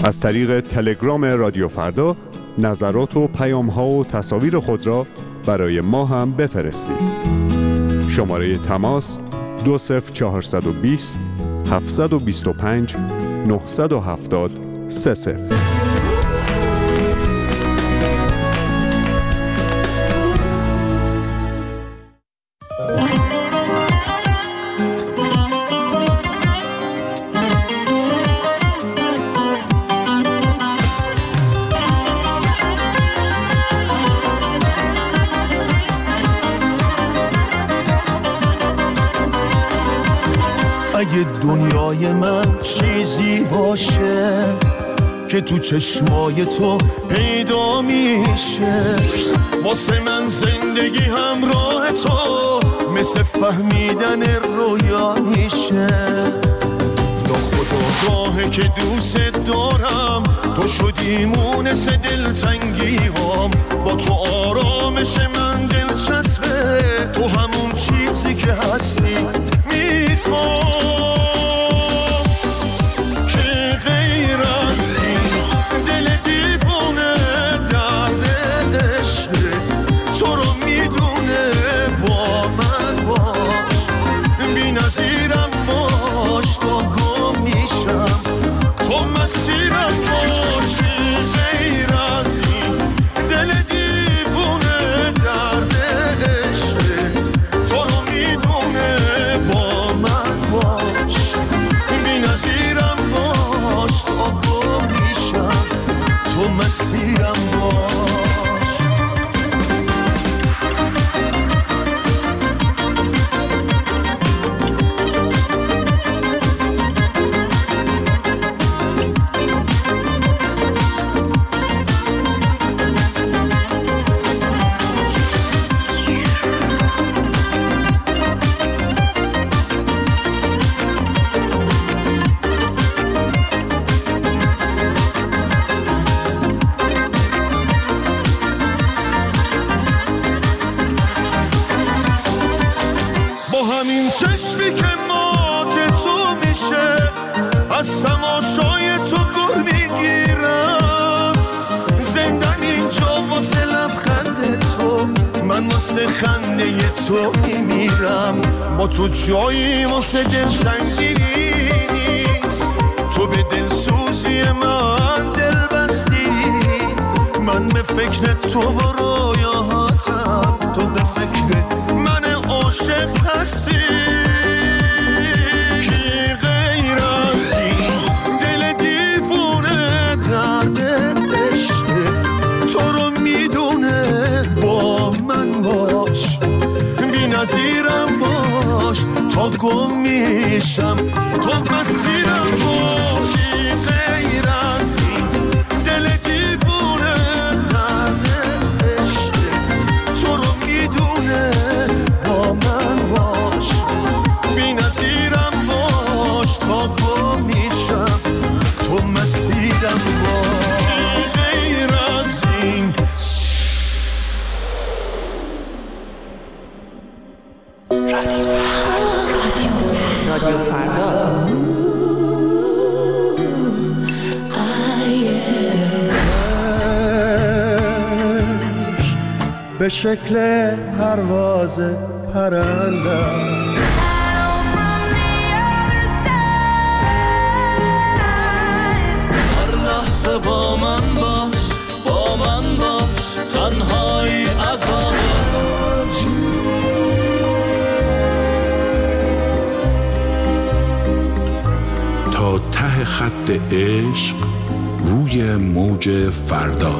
از طریق تلگرام رادیو فردا نظرات و پیام‌ها و تصاویر خود را برای ما هم بفرستید. شماره تماس 20420 725 970 30. اگه دنیای من چیزی باشه که تو چشمای تو پیدا میشه، واسه من زندگی همراه تو مثل فهمیدن رویا میشه. ناخودآگاهه که دوست دارم، تو شدی مونس دلتنگیام، با تو آرامش من دلچسبه، تو همون چیزی که هستی میخوام. چشمی که مات تو میشه، از تماشای تو گل میگیرم. زندم اینجا واسه لبخند تو، من واسه خنده تو میمیرم. با تو جایی واسه دلتنگی نیست، تو به دلسوزی من دل بستی. من به فکر تو و رویاتم، تو به فکر من عاشق هستی. نظیرم باش تا گم میشم، تو مسیرم باشی. غیر از این دل دیوونه درد عشقه، تو رو میدونه با من باش. بی نظیرم باش تا گم میشم، تو مسیرم باش. غیر از این رادیو فردا. به شکل پرواز پرنده هر لحظه با من باش، با من باش، تنهایی عذابه. تا ته خط عشق روی موج فردا.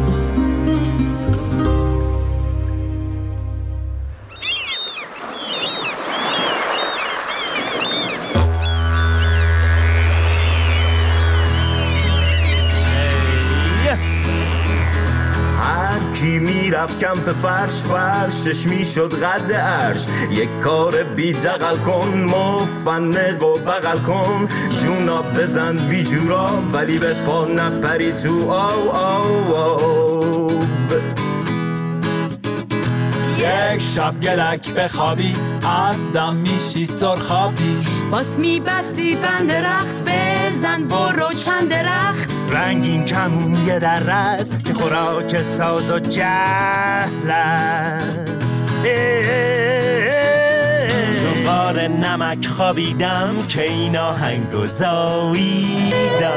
کی میرفت کمپ فرش، فرشش میشد قد عرش. یک کار بی دقل کن، مفنق و بغل کن. جونا بزن بی جورا، ولی به پا نپری تو آو. یک شب گلک بخوابی، از دم میشی سرخابی. باس میبستی بند درخت، بزن برو چند درخت. رنگین کمونیه در رست که خوراک ساز و جهل است. زنبار نمک خوابیدم که این آهنگو زاییدم.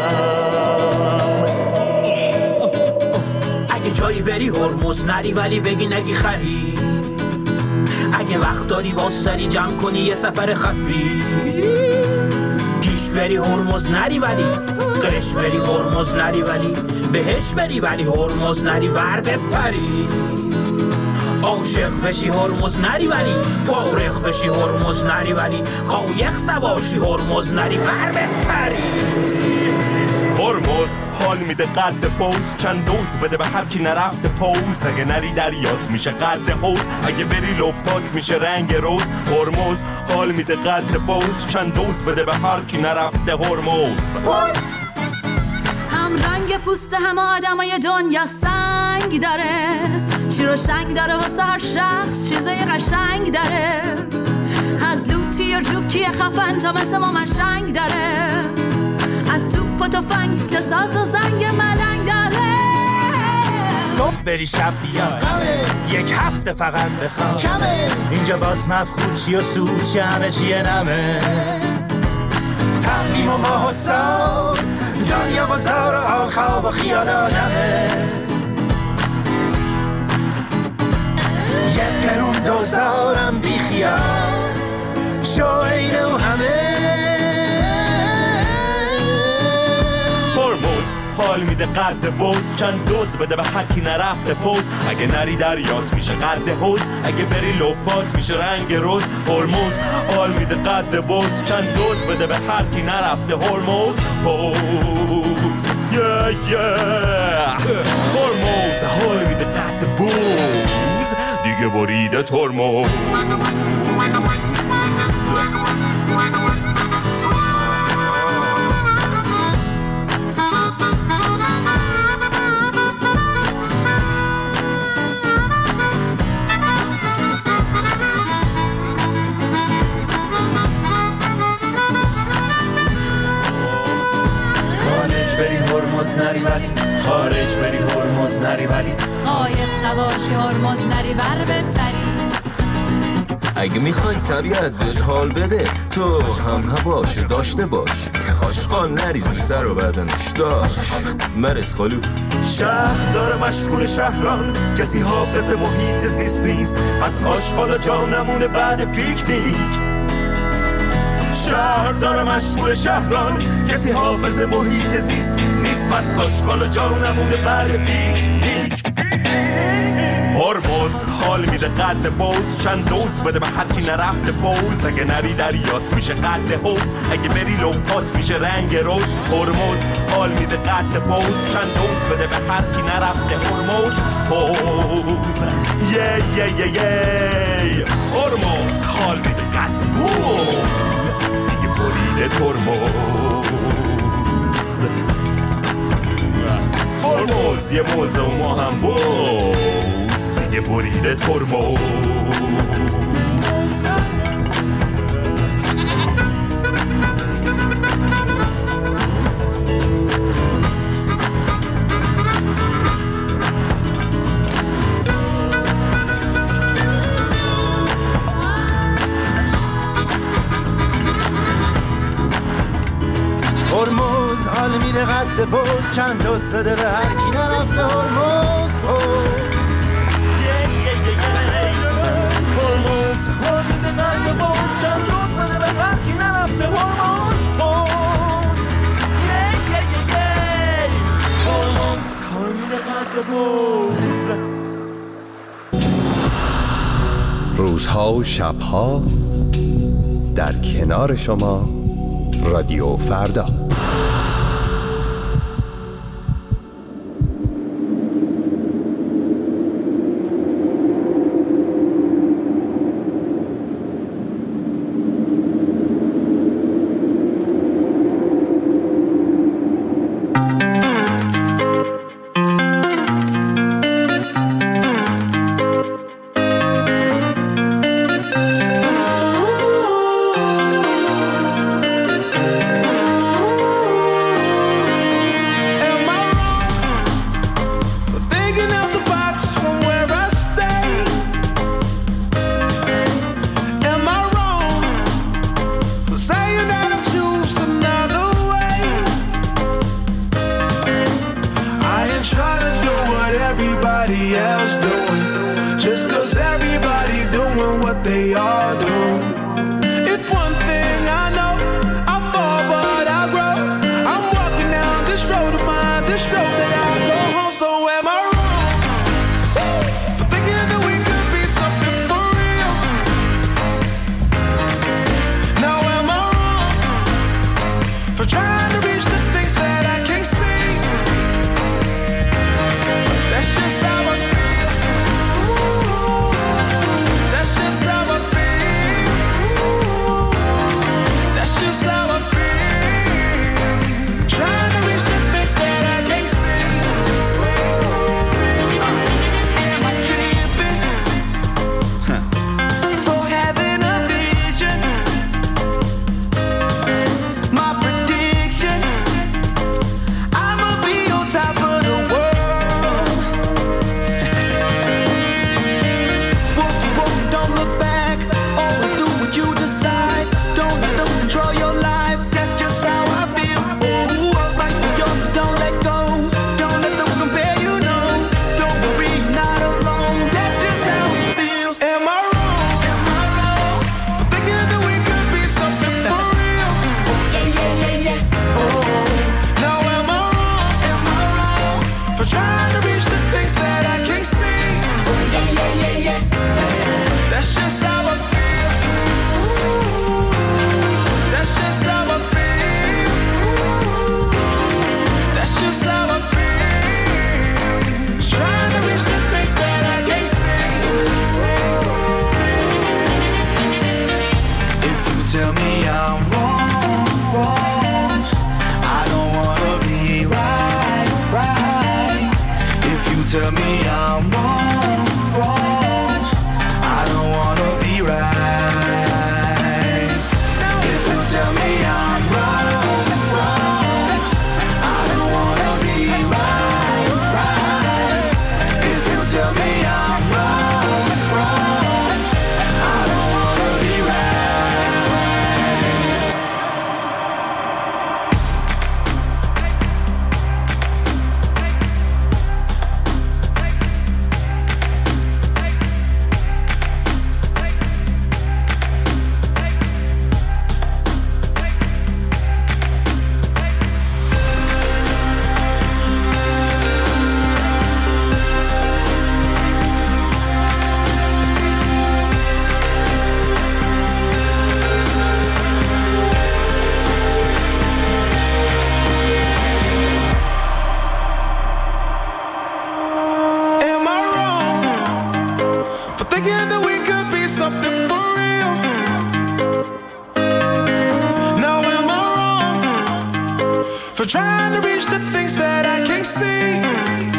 اگه جایی بری هرمز نری ولی بگی نگی خری. اگه وقت داری واسری جمع کنی یه سفر خفی. پیش بری هرمز نری ولی قش بری هرمز نری ولی بهش بری ولی هرمز نری ور بپری. عاشق بشی هرمز نری ولی فارغ بشی هرمز نری ولی قایق سواشی هرمز نری ور بپری. هرمز حال میده قد پوز، چند دوز بده به هر کی نرفته پوز. اگه نری دریات میشه قد حوز، اگه بری لپات میشه رنگ روز. هرمز حال میده قد پوز، چند دوز بده به هر کی نرفته هرمز. هم رنگ پوست همه آدمای دنیا سنگ داره، شیر و شنگ داره واسه هر شخص چیزای قشنگ داره. از لوتی و جوکی خفن تا مثل ما منشنگ داره، از توپ و تفنگ تا ساز و زنگ ملنگ داره. صبح بری شب بیای یک هفته فقط بخواب کمه. اینجا باز مفخود چی و سود چی همه چیه نمه. تقویم و ماه و سال دنیا بازار و حال خواب و خیال آدمه. یک قرون دوزارم بی خیال شو اینه و همه. هرمز حال میده قد بوز، چند دوز بده به هر کی نرفته پوز. اگه نری دریات میشه قد حوز، اگه بری لپات میشه رنگ روز. هرمز حال میده قد بوز، چند دوز بده به هر کی نرفته هرمز پوز. هرمز حال میده قد بوز، دیگه بریده ترمز. هرمز نری ولی خارج بری هرمز نری ولی قایق سواشی هرمز نری ور بپری. اگه میخوای طبیعت بهت حال بده تو هم باش داشته باش. آشغال نریز بی سر و بدنش داشت مرس خالو. شهر داره مشغول شهران، کسی حافظ محیط زیست نیست. پس آشغال جا نمونه بعد پیکنیک. شهر داره مشغول شهران، کسی حافظ محیط زیست نیست. پس آشغال جا نمونه بعد پیکنیک. هرمز حال میده قد بوز، چند دوز بده به هر کی نرفته پوز. اگه نری دریات میشه قد حوز، اگه بری لپات میشه رنگ روز. هرمز حال میده قد بوز، چند دوز بده به هر کی نرفته هرمز پوز. هرمز حال میده قد بوز، دیگه بریده ترمز. هرمز یه موزه و ما هم بوز، دیگه بریده ترمز. هرمز حال میده قد بوز، چند دوست بده به هر کی نرفته هرمز پوز. هرمز حال میده قد بوز، چند دوست بده به هر کی نرفته هرمز پوز. هرمز حال میده قد بوز. روزها و شبها در کنار شما رادیو فردا. tell me I'm wrong, wrong, I don't wanna be right. If you tell me I'm wrong, wrong, I don't wanna be right, right. If you tell me I'm wrong, wrong, I don't wanna be right. For trying to reach the things that I can't see.